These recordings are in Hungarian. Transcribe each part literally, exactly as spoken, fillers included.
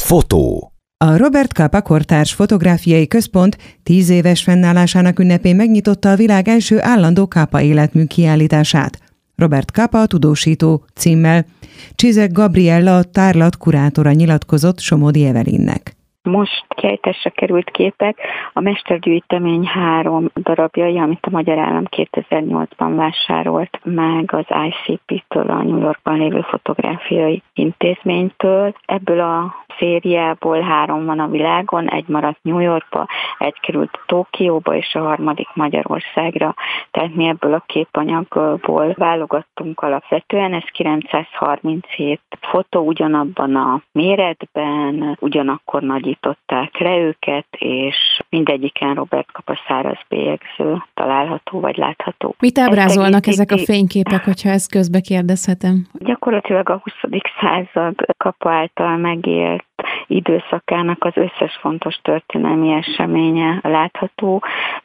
Fotó. A Robert Capa Kortárs Fotográfiai Központ tíz éves fennállásának ünnepén megnyitotta a világ első állandó Capa életmű kiállítását. Robert Capa tudósító címmel. Csizek Gabriella, a tárlat kurátora nyilatkozott Somodi Evelinnek. Most kiállításra került képek a mestergyűjtemény három darabjai, amit a Magyar Állam kétezer-nyolcban vásárolt meg az I C P-től, a New Yorkban lévő fotográfiai intézménytől. Ebből a szériából három van a világon, egy maradt New Yorkba, egy került Tokióba, és a harmadik Magyarországra. Tehát mi ebből a képanyagból válogattunk alapvetően, ez kilencszázharminchét fotó, ugyanabban a méretben, ugyanakkor nagyították le őket, és mindegyiken Robert Capa száraz bélyegző található vagy látható. Mit ábrázolnak ezek a fényképek, hogyha ezt közbe kérdezhetem? Gyakorlatilag a huszadik század Capa által megélt időszakának az összes fontos történelmi eseménye látható.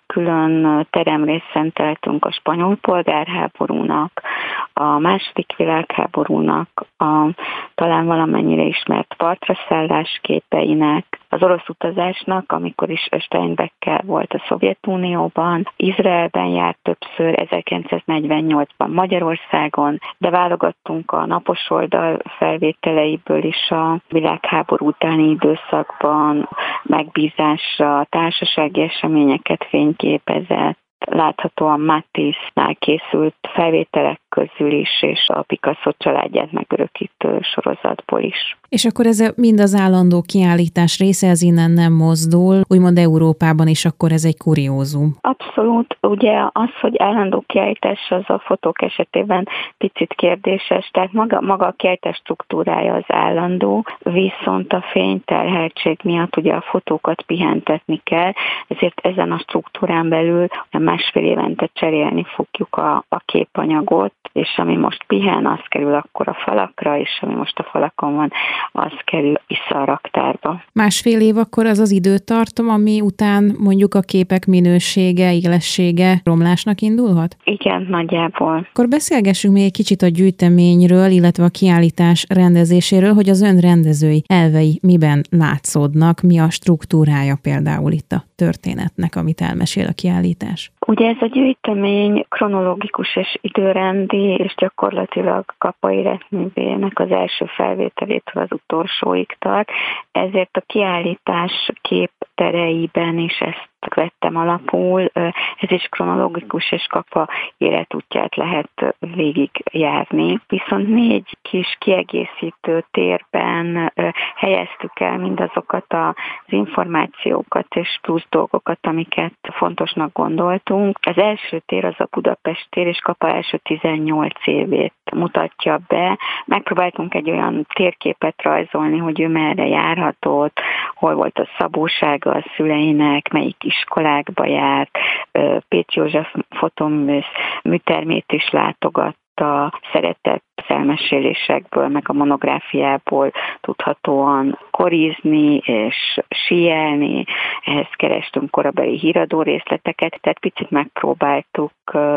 Külön teremrészt szenteltünk a spanyol polgárháborúnak, a második világháborúnak, a talán valamennyire ismert partraszállás képeinek, az orosz utazásnak, amikor is Steinbeckkel volt a Szovjetunióban, Izraelben járt többször, ezerkilencszáznegyvennyolcban Magyarországon, de válogattunk a napos oldal felvételeiből is a világháború utáni időszakban, megbízásra, társasági eseményeket fényképezett, láthatóan Matisse-nál készült felvételek közül is, és a Picasso családját megörökítő sorozatból is. És akkor ez mind az állandó kiállítás része, ez innen nem mozdul, úgymond Európában is akkor ez egy kuriózum. Abszolút, ugye az, hogy állandó kiállítás az a fotók esetében picit kérdéses, tehát maga, maga a kiállítás struktúrája az állandó, viszont a fényterheltség miatt ugye a fotókat pihentetni kell, ezért ezen a struktúrán belül másfél évente cserélni fogjuk a, a képanyagot, és ami most pihen, az kerül akkor a falakra, és ami most a falakon van, az kerül vissza a raktárba. Másfél év akkor az az időtartam, ami után mondjuk a képek minősége, élessége romlásnak indulhat? Igen, nagyjából. Akkor beszélgessünk még egy kicsit a gyűjteményről, illetve a kiállítás rendezéséről, hogy az ön rendezői elvei miben látszódnak, mi a struktúrája például itt a történetnek, amit elmesél a kiállítás. Ugye ez a gyűjtemény kronológikus és időrendi, és gyakorlatilag Capa életművének az első felvételétől az utolsóig tart, ezért a kiállítás képtereiben is ezt vettem alapul, ez is kronológikus, és Capa életútját lehet végigjárni. Viszont négy kis kiegészítő térben helyeztük el mindazokat az információkat és plusz dolgokat, amiket fontosnak gondoltunk. Az első tér az a Budapest tér, és Capa első tizennyolc évét mutatja be. Megpróbáltunk egy olyan térképet rajzolni, hogy ő merre járhatott, hol volt a szabósága a szüleinek, melyik iskolákba járt, Pécs József fotoművész műtermét is látogatta, szeretett elmesélésekből, meg a monográfiából tudhatóan korizni és síelni, ehhez kerestünk korabeli híradó részleteket, tehát picit megpróbáltuk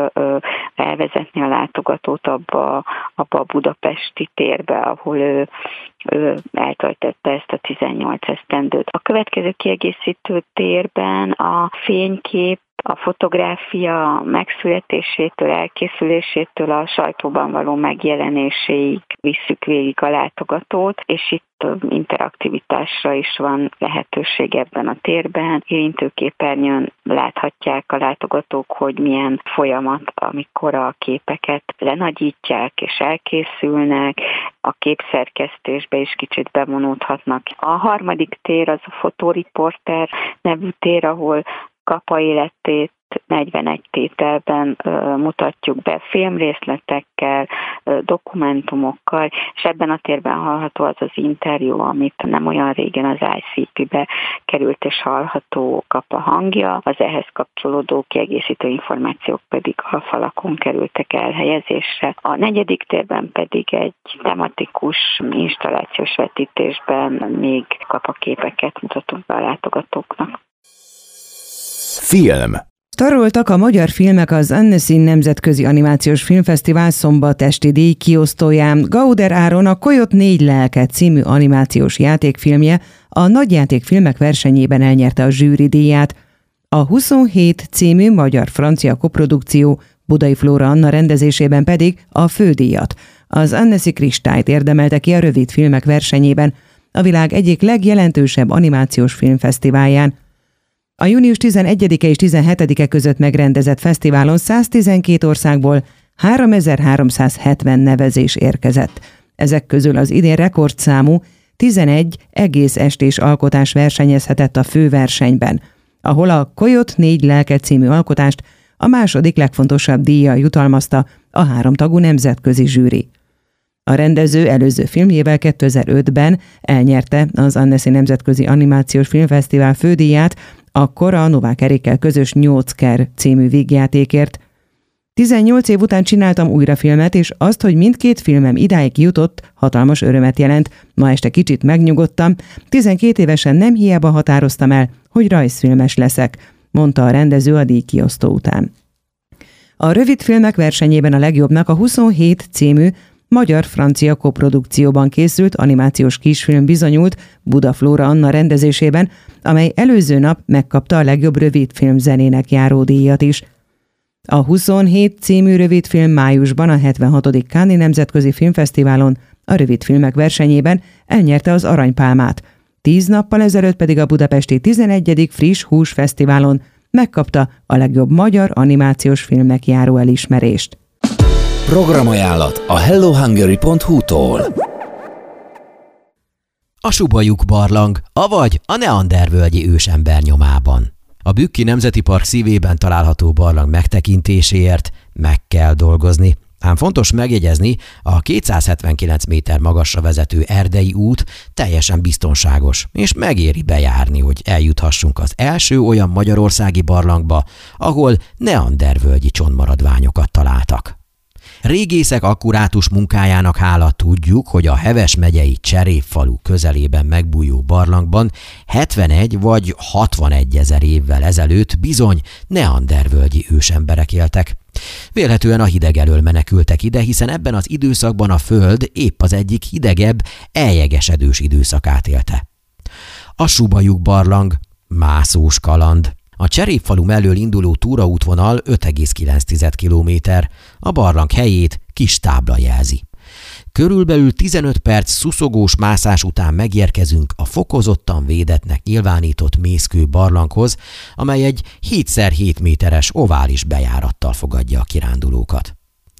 elvezetni a látogatót abba, abba a budapesti térbe, ahol ő, ő eltöltötte ezt a tizennyolc esztendőt. A következő kiegészítő térben a fénykép, a fotográfia megszületésétől, elkészülésétől a sajtóban való megjelenéséig visszük végig a látogatót, és itt interaktivitásra is van lehetőség ebben a térben. Érintőképernyőn láthatják a látogatók, hogy milyen folyamat, amikor a képeket lenagyítják és elkészülnek, a képszerkesztésbe is kicsit bevonódhatnak. A harmadik tér az a fotóriporter nevű tér, ahol Capa életét negyvenegy tételben ö, mutatjuk be filmrészletekkel, ö, dokumentumokkal, és ebben a térben hallható az az interjú, amit nem olyan régen az I C P-be került, és hallható Capa hangja, az ehhez kapcsolódó kiegészítő információk pedig a falakon kerültek elhelyezésre. A negyedik térben pedig egy tematikus installációs vetítésben még Capa képeket mutatunk be a látogatóknak. Film. Sztaroltak a magyar filmek az Annecy Nemzetközi Animációs Filmfesztivál szombatesti díj kiosztóján. Gauder Áron a Koyot négy lelke című animációs játékfilmje a nagyjátékfilmek versenyében elnyerte a zsűri díját. A huszonhét című magyar-francia koprodukció Budai Flóra Anna rendezésében pedig a fődíjat, az Annecy Kristályt érdemelte ki a rövidfilmek versenyében, a világ egyik legjelentősebb animációs filmfesztiválján. A június tizenegyedike és tizenhetedike között megrendezett fesztiválon száztizenkét országból háromezer-háromszázhetven nevezés érkezett. Ezek közül az idén rekordszámú tizenegy egész estés alkotás versenyezhetett a főversenyben, ahol a Koyot négy lelke című alkotást a második legfontosabb díjjal jutalmazta a háromtagú nemzetközi zsűri. A rendező előző filmjével kétezer-ötben elnyerte az Annecy Nemzetközi Animációs Filmfesztivál fődíját, akkor a Novák Erikkel közös Nyolcker című vígjátékért. tizennyolc év után csináltam újra filmet, és azt, hogy mindkét filmem idáig jutott, hatalmas örömet jelent. Ma este kicsit megnyugodtam, tizenkét évesen nem hiába határoztam el, hogy rajzfilmes leszek, mondta a rendező a díjkiosztó után. A rövidfilmek versenyében a legjobbnak a huszonhét című magyar-francia koprodukcióban készült animációs kisfilm bizonyult Buda Flóra Anna rendezésében, amely előző nap megkapta a legjobb rövidfilm zenének járó díjat is. A huszonhét című rövidfilm májusban a hetvenhatodik Cannes-i Nemzetközi Filmfesztiválon a rövidfilmek versenyében elnyerte az Aranypálmát, tíz nappal ezelőtt pedig a budapesti tizenegyedik Friss Hús Fesztiválon megkapta a legjobb magyar animációs filmnek járó elismerést. Programajánlat a hello hungary pont hu-tól. A Subajuk barlang, avagy a neandervölgyi ősember nyomában. A Bükki Nemzeti Park szívében található barlang megtekintéséért meg kell dolgozni. Ám fontos megjegyezni, a kétszázhetvenkilenc méter magasra vezető erdei út teljesen biztonságos, és megéri bejárni, hogy eljuthassunk az első olyan magyarországi barlangba, ahol neandervölgyi csontmaradványokat találtak. Régészek akkurátus munkájának hála tudjuk, hogy a Heves megyei Cserépfalu közelében megbújó barlangban hetvenegy vagy hatvanegy ezer évvel ezelőtt bizony neandervölgyi ősemberek éltek. Vélhetően a hideg elől menekültek ide, hiszen ebben az időszakban a Föld épp az egyik hidegebb, eljegesedős időszakát élte. A Subajuk barlang, mászós kaland. A Cserépfalu mellől induló túraútvonal öt egész kilenc kilométer, a barlang helyét kis tábla jelzi. Körülbelül tizenöt perc szuszogós mászás után megérkezünk a fokozottan védettnek nyilvánított mészkő barlanghoz, amely egy hét szer hét méteres ovális bejárattal fogadja a kirándulókat.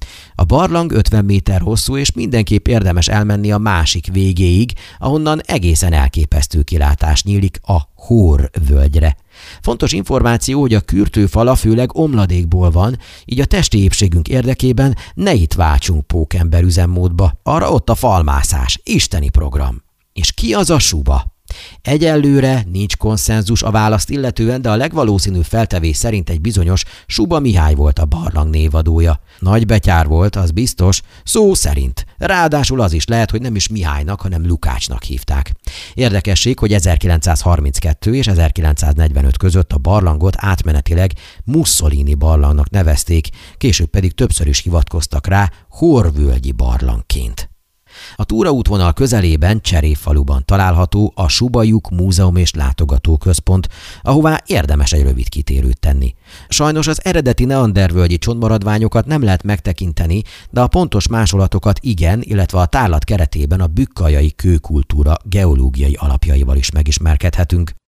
A barlang ötven méter hosszú, és mindenképp érdemes elmenni a másik végéig, ahonnan egészen elképesztő kilátás nyílik a Hór völgyre. Fontos információ, hogy a kürtőfala főleg omladékból van, így a testi épségünk érdekében ne itt váltsunk pókember üzemmódba. Arra ott a falmászás, isteni program. És ki az a Suba? Egyelőre nincs konszenzus a választ illetően, de a legvalószínűbb feltevés szerint egy bizonyos Suba Mihály volt a barlang névadója. Nagy betyár volt, az biztos, szó szerint. Ráadásul az is lehet, hogy nem is Mihálynak, hanem Lukácsnak hívták. Érdekesség, hogy ezerkilencszázharminckettő és ezerkilencszáznegyvenöt között a barlangot átmenetileg Mussolini barlangnak nevezték, később pedig többször is hivatkoztak rá Hórvölgyi barlangként. A túraútvonal közelében Cserépfaluban található a Subajuk Múzeum és Látogatóközpont, ahová érdemes egy rövid kitérőt tenni. Sajnos az eredeti neandervölgyi csontmaradványokat nem lehet megtekinteni, de a pontos másolatokat igen, illetve a tárlat keretében a bükkajai kőkultúra geológiai alapjaival is megismerkedhetünk.